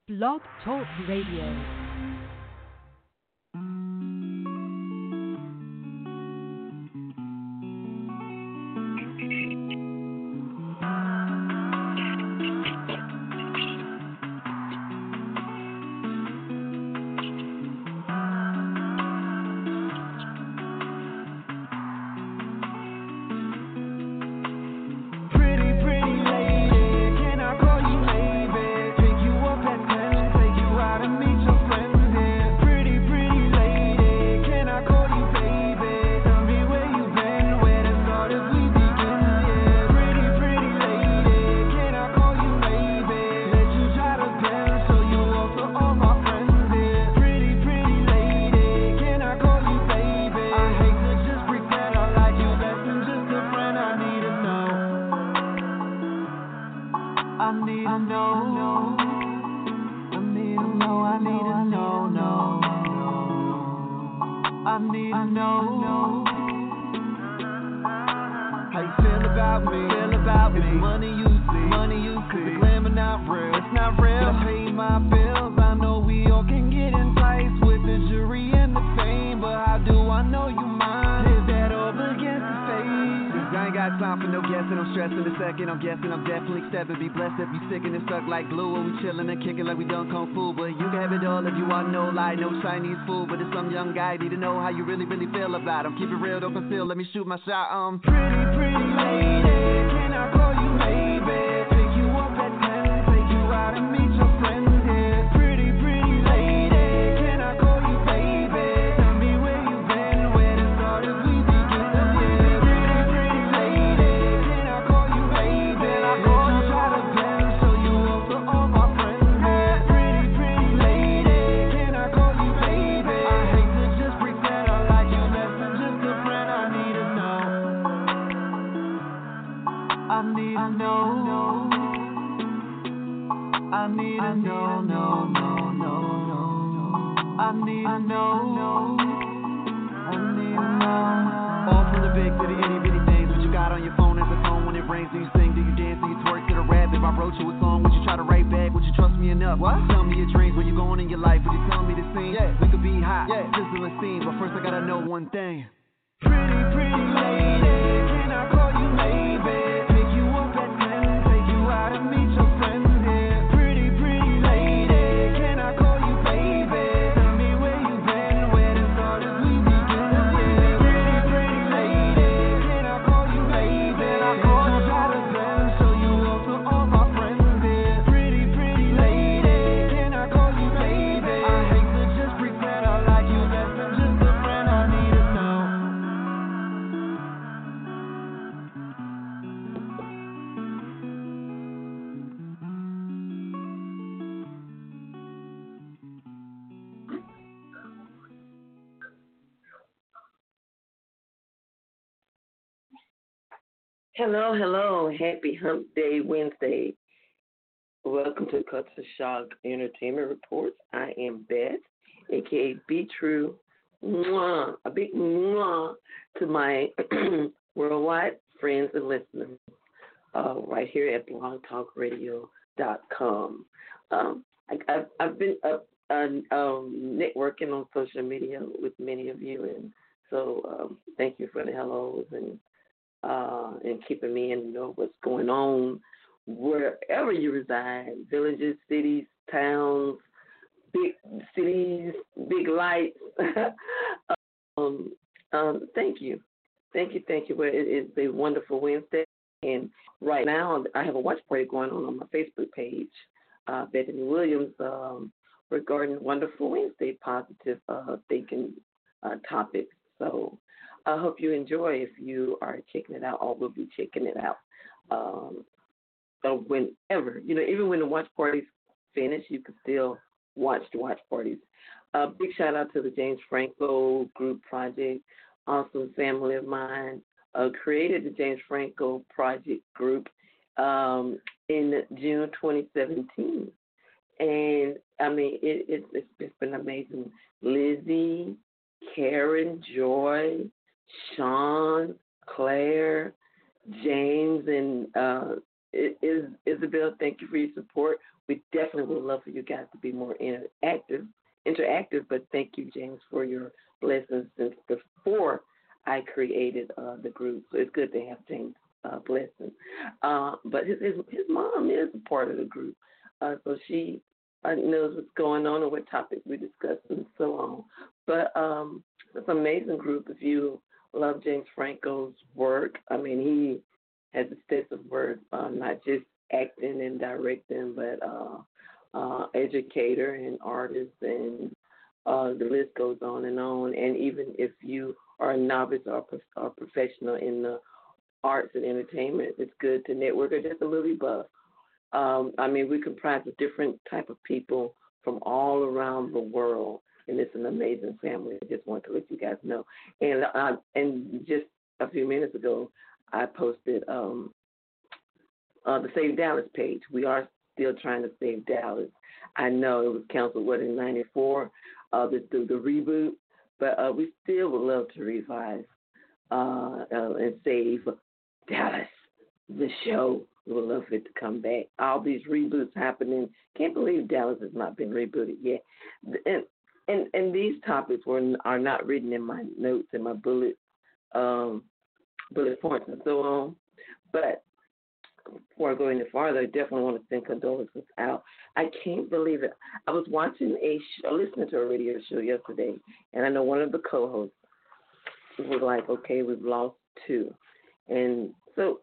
Blog Talk Radio. I'm guessing I'm definitely stepping. Be blessed if you sticking and stuck like glue. Or we chilling and kicking like we done kung fu. But you can have it all if you want no lie, no Chinese food. But it's some young guy, need to know how you really feel about him. Keep it real, don't conceal, let me shoot my shot. Pretty lady, can I call you maybe? Take you up at 10, take you out and meet your friends here. Pretty lady, can I call you baby? Tell me where you been, where to start as we begin. All from the big to the itty bitty things. What you got on your phone as a phone when it rings? Do you sing? Do you dance? Do you twerk to the rap? If I wrote you a song, would you try to write back? Would you trust me enough? What? Tell me your dreams. Where you going in your life? Would you tell me the scene? Yeah. We could be hot, yeah. Sizzling scene, but first I gotta know one thing. Pretty lady, can I call you maybe? Take you up at 10, take you out and meet your friends here. Pretty lady, can I call you baby? Tell me where you been, where to start as we begin. Pretty lady, can I call you baby? I call you out of bed, show you off to all my friends here. Pretty lady, can I call you baby? I hate to just pretend I like you less than just a friend. I need to know. Hello. Happy Hump Day Wednesday. Welcome to Culture Shock Entertainment Reports. I am Beth, a.k.a. Be True. Mwah, a big mwah to my worldwide friends and listeners right here at blogtalkradio.com. I've been networking on social media with many of you, and so thank you for the hellos and keeping me in know what's going on wherever you reside, villages, cities, towns, big cities, big lights. Thank you. Well, it is a wonderful Wednesday, and right now I have a watch party going on my Facebook page, Bethany Williams, regarding Wonderful Wednesday positive thinking topics. So I hope you enjoy if you are checking it out, or will be checking it out whenever. Even when the watch parties finish, you can still watch the watch parties. Big shout out to the James Franco Group Project, awesome family of mine. Created the James Franco Project Group in June 2017. And, I mean, it's been amazing. Lizzie, Karen, Joy, Sean, Claire, James, and Isabel, thank you for your support. We definitely definitely would love for you guys to be more interactive. But thank you, James, for your blessings since before I created the group. So it's good to have James' blessing. But his mom is a part of the group, so she knows what's going on and what topics we discuss and so on. But it's an amazing group. If you love James Franco's work, I mean, he has extensive work, not just acting and directing, but educator and artist, and the list goes on. And even if you are a novice or a professional in the arts and entertainment, it's good to network or just a movie buff. I mean, we comprise of different type of people from all around the world, and it's an amazing family. I just want to let you guys know. And just a few minutes ago, I posted the Save Dallas page. We are still trying to save Dallas. I know it was canceled, in '94, the reboot, but we still would love to revive and save Dallas, the show. We would love for it to come back. All these reboots happening. Can't believe Dallas has not been rebooted yet. And these topics are not written in my notes and my bullet points and so on. But before I go any farther, I definitely want to send condolences out. I can't believe it. I was watching listening to a radio show yesterday, and I know one of the co-hosts was like, "Okay, we've lost two," and so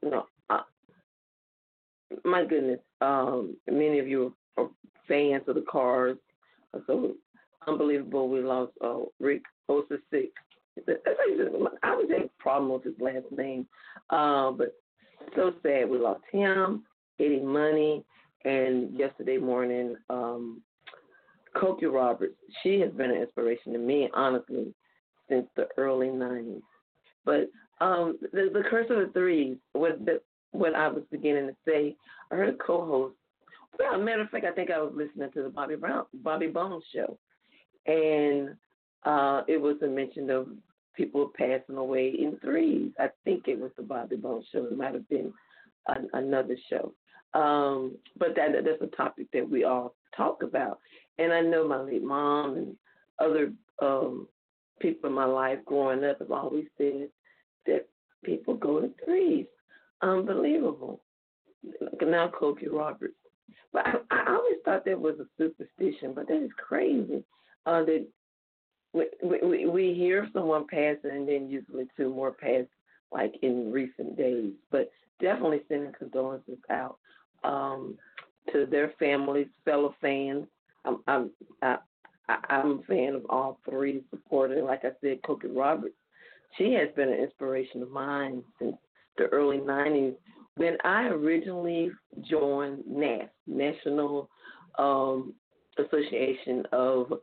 my goodness, many of you are fans of the Cars. So unbelievable. We lost Rick Ocasek. I was having a problem with his last name, but so sad. We lost him, Eddie Money, and yesterday morning, Cokie Roberts. She has been an inspiration to me, honestly, since the early '90s. But the Curse of the Threes, what I was beginning to say, I heard a co-host. Well, as a matter of fact, I think I was listening to the Bobby Bones show, and it was a mention of people passing away in threes. I think it was the Bobby Bones show. It might have been another show. But that's a topic that we all talk about. And I know my late mom and other people in my life growing up have always said that people go to threes. Unbelievable. Now Cokie Roberts. But I always thought that was a superstition, but that is crazy. That we hear of someone passing, and then usually two more pass, like in recent days. But definitely sending condolences out to their families, fellow fans. I'm a fan of all three, supporting. Like I said, Cokie Roberts. She has been an inspiration of mine since the early '90s, when I originally joined NAS, National Association of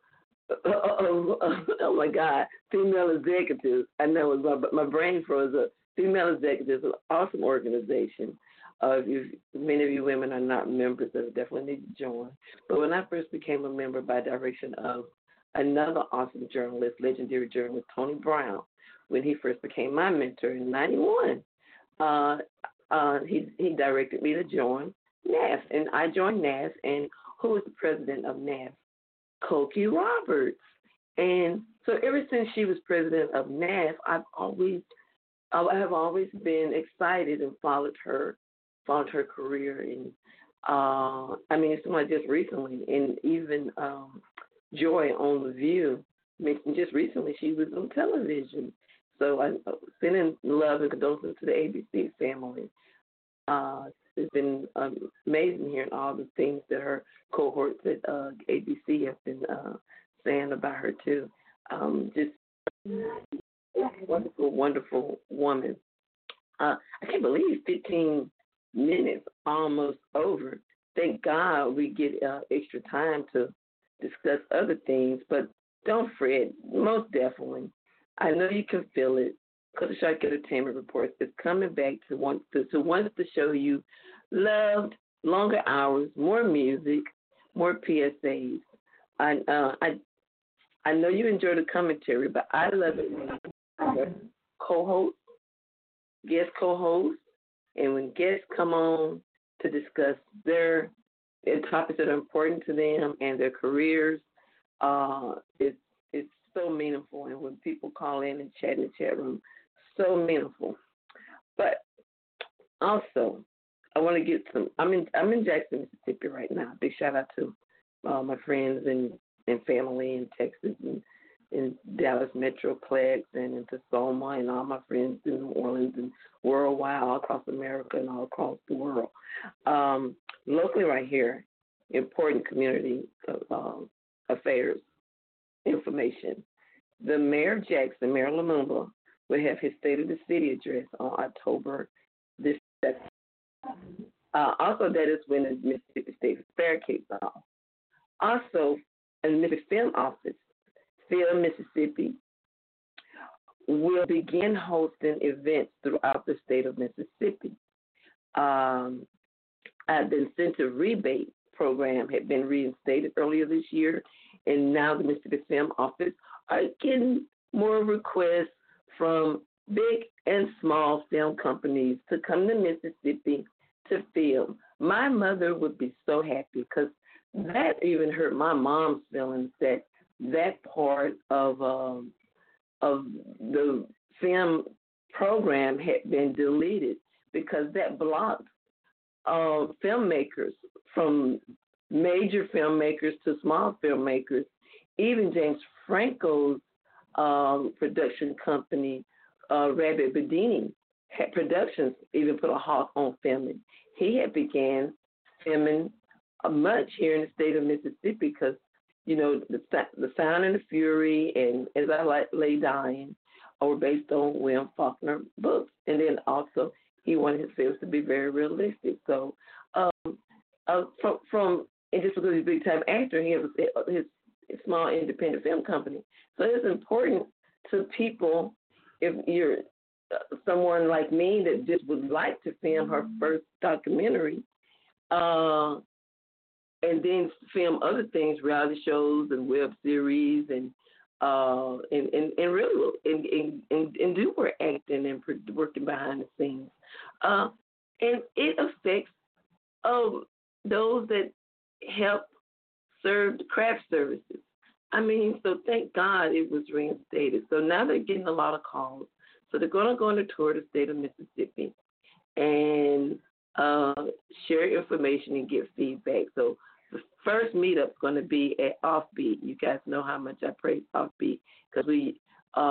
oh my God, female executives. I know it was my brain froze up. Female executives, an awesome organization. Many of you women are not members, so definitely need to join. But when I first became a member by direction of another awesome journalist, legendary journalist Tony Brown, when he first became my mentor in '91. He directed me to join NAS, and I joined NAS. And who was the president of NAS? Cokie Roberts. And so ever since she was president of NAS, I have always been excited and followed her career. And I mean, it's not just recently, and even Joy on The View mentioned just recently she was on television. So I'm sending love and condolences to the ABC family. It's been amazing hearing all the things that her cohorts at ABC have been saying about her, too. Just wonderful, wonderful woman. I can't believe 15 minutes almost over. Thank God we get extra time to discuss other things, but don't fret, most definitely. I know you can feel it. Culture Shock Entertainment Reports is coming back to want to show you loved, longer hours, more music, more PSAs. I know you enjoy the commentary, but I love it when guest co-hosts, and when guests come on to discuss their topics that are important to them and their careers. It's so meaningful, and when people call in and chat in the chat room, so meaningful. But also, I want to get some. I'm in Jackson, Mississippi right now. Big shout out to my friends and family in Texas and in Dallas Metroplex and in Tacoma and all my friends in New Orleans and worldwide, all across America and all across the world. Locally, right here, important community affairs information. The Mayor of Jackson, Mayor Lumumba, will have his State of the City address on October this 2nd. Also, that is when the Mississippi State Fair kicks off. Also, in the Mississippi Film Office, Film Mississippi will begin hosting events throughout the state of Mississippi. The incentive rebate program had been reinstated earlier this year, and now the Mississippi Film Office are getting more requests from big and small film companies to come to Mississippi to film. My mother would be so happy because that even hurt my mom's feelings that part of the film program had been deleted because that blocked filmmakers, from major filmmakers to small filmmakers. Even James Franco's production company, Rabbit Bedini, had productions even put a halt on filming. He had began filming much here in the state of Mississippi because, you know, the Sound and the Fury and As I Lay Dying were based on William Faulkner books. And then also he wanted his films to be very realistic. So and just because he's a big-time actor, he has his small independent film company. So it's important to people, if you're someone like me that just would like to film her first documentary, and then film other things, reality shows and web series, and really do more acting and working behind the scenes, and it affects those that help serve the craft services. I mean, so thank God it was reinstated. So now they're getting a lot of calls. So they're going to go on a tour of the state of Mississippi and share information and get feedback. So the first meetup's going to be at Offbeat. You guys know how much I praise Offbeat because we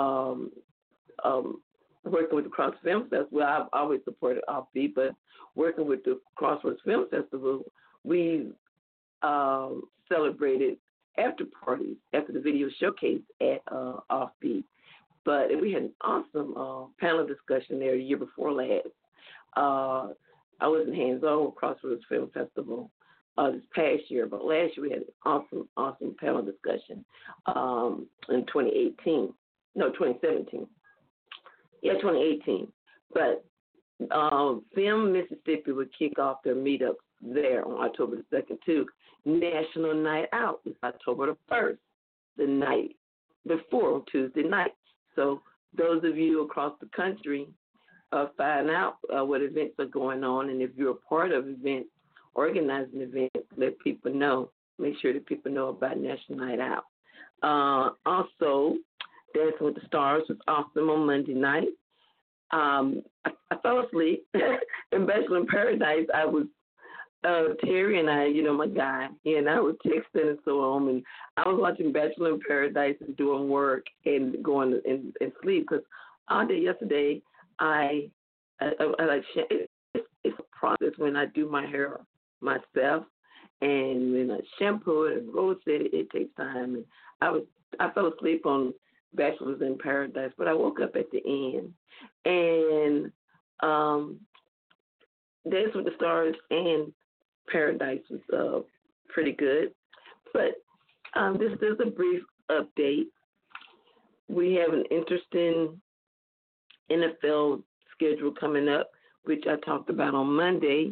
working with the Cross Film Festival. Well, I've always supported Offbeat, but working with the Crossroads Film Festival, we celebrated after parties after the video showcase at Offbeat. But we had an awesome panel discussion there the year before last. I wasn't hands-on with Crossroads Film Festival this past year, but last year we had an awesome panel discussion in 2018. No, 2017. Yeah, 2018. But Film Mississippi would kick off their meetups there on October the 2nd, too. National Night Out is October the 1st, the night before, Tuesday night. So those of you across the country find out what events are going on, and if you're a part of events, organizing events, let people know. Make sure that people know about National Night Out. Also, Dancing with the Stars was awesome on Monday night. I fell asleep in Bachelor in Paradise. I was Terry and I, you know, my guy, he and I were texting and so on, and I was watching Bachelor in Paradise and doing work and going and sleep because all day yesterday I like it's a process when I do my hair myself, and when I shampoo it and Rose said it takes time, and I fell asleep on Bachelors in Paradise, but I woke up at the end, and Dance with the Stars and Paradise was pretty good. But this is a brief update. We have an interesting NFL schedule coming up, which I talked about on Monday.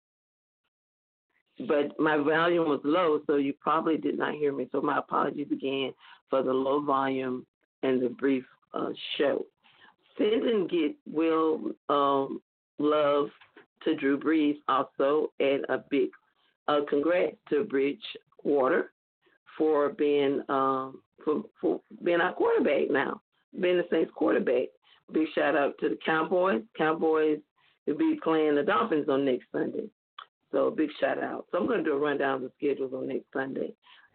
But my volume was low, so you probably did not hear me. So my apologies again for the low volume and the brief show. Send and get love to Drew Brees also, and a big congrats to Bridgewater for being for being our quarterback now, being the Saints quarterback. Big shout out to the Cowboys. Cowboys will be playing the Dolphins on next Sunday. So big shout out. So I'm going to do a rundown of the schedules on next Sunday.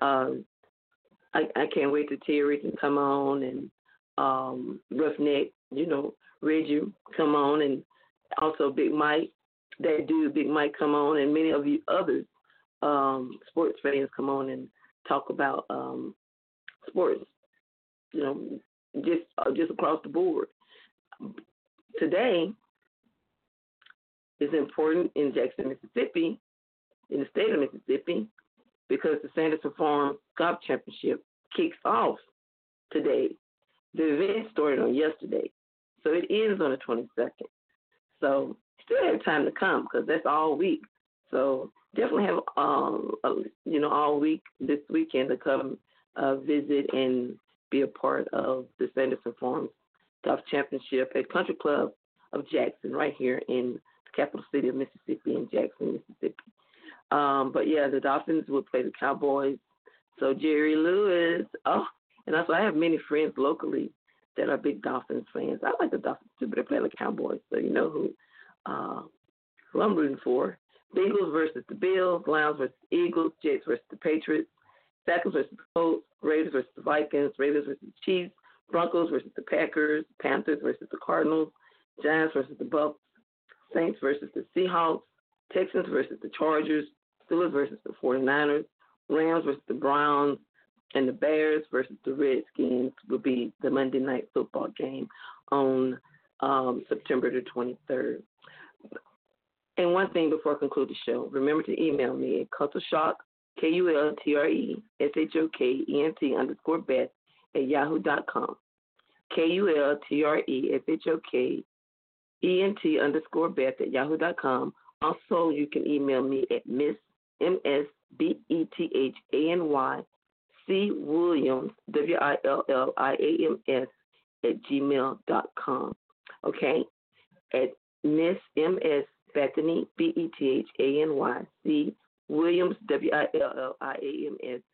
I can't wait to Terry can come on and Roughneck, Reggie come on, and also Big Mike, that dude Big Mike come on, and many of you others sports fans come on and talk about sports, just across the board. Today is important in Jackson, Mississippi, in the state of Mississippi, because the Sanderson Farms Golf Championship kicks off today. The event started on yesterday, so it ends on the 22nd. So still have time to come because that's all week. So definitely have all week this weekend to come visit and be a part of the Sanderson Farms Golf Championship at Country Club of Jackson, right here in the capital city of Mississippi, in Jackson, Mississippi. But yeah, the Dolphins will play the Cowboys. So Jerry Lewis. Oh, and also I have many friends locally that are big Dolphins fans. I like the Dolphins too, but they play the Cowboys, so you know who I'm rooting for. Bengals versus the Bills, Lions versus the Eagles, Jets versus the Patriots, Falcons versus the Colts, Raiders versus the Vikings, Raiders versus the Chiefs, Broncos versus the Packers, Panthers versus the Cardinals, Giants versus the Bucs, Saints versus the Seahawks, Texans versus the Chargers, Steelers versus the 49ers, Rams versus the Browns, and the Bears versus the Redskins will be the Monday Night Football game on September the 23rd. And one thing before I conclude the show, remember to email me at cultureshock, KULTRESHOKENT _Beth@yahoo.com. KULTRESHOKENT_Beth@yahoo.com. Also, you can email me at MissBethanyCWilliams, WILLIAMS @gmail.com. Okay? At Miss MS Bethany, BETHANYC Williams, WILLIAMS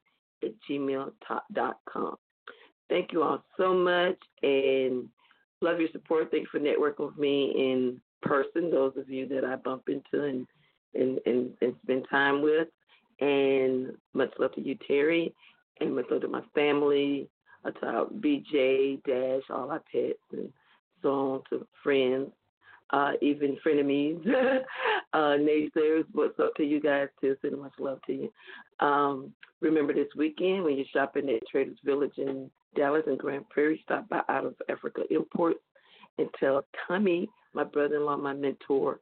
@gmail.com. Thank you all so much and love your support. Thank you for networking with me in person, those of you that I bump into and spend time with. And much love to you, Terry, and much love to my family, to BJ, Dash, all our pets, and so on, to friends, even frenemies, naysayers. What's up to you guys, too? Sending much love to you. Remember this weekend when you're shopping at Traders Village in Dallas and Grand Prairie, stop by Out of Africa Imports and tell Tommy, my brother-in-law, my mentor,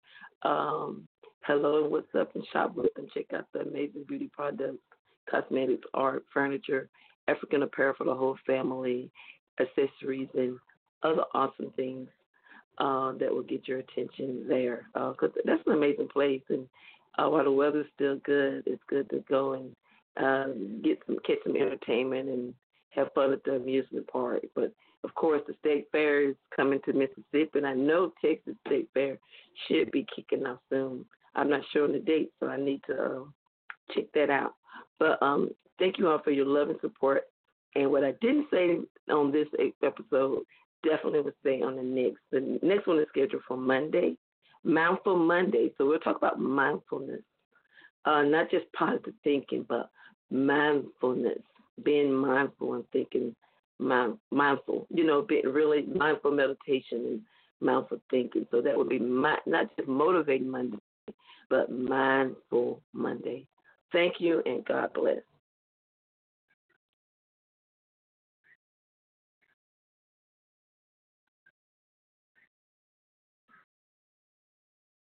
hello and what's up, and shop with them. Check out the amazing beauty products, cosmetics, art, furniture, African apparel for the whole family, accessories, and other awesome things that will get your attention there. Because that's an amazing place, and while the weather's still good, it's good to go and catch some entertainment and have fun at the amusement park. But of course, the State Fair is coming to Mississippi, and I know Texas State Fair should be kicking off soon. I'm not sure on the date, so I need to check that out. But thank you all for your love and support. And what I didn't say on this episode, definitely would say on the next. The next one is scheduled for Monday, Mindful Monday. So we'll talk about mindfulness, not just positive thinking, but mindfulness, being mindful and thinking mindful, being really mindful meditation and mindful thinking. So that would be not just Motivating Monday, but Mindful Monday. Thank you, and God bless.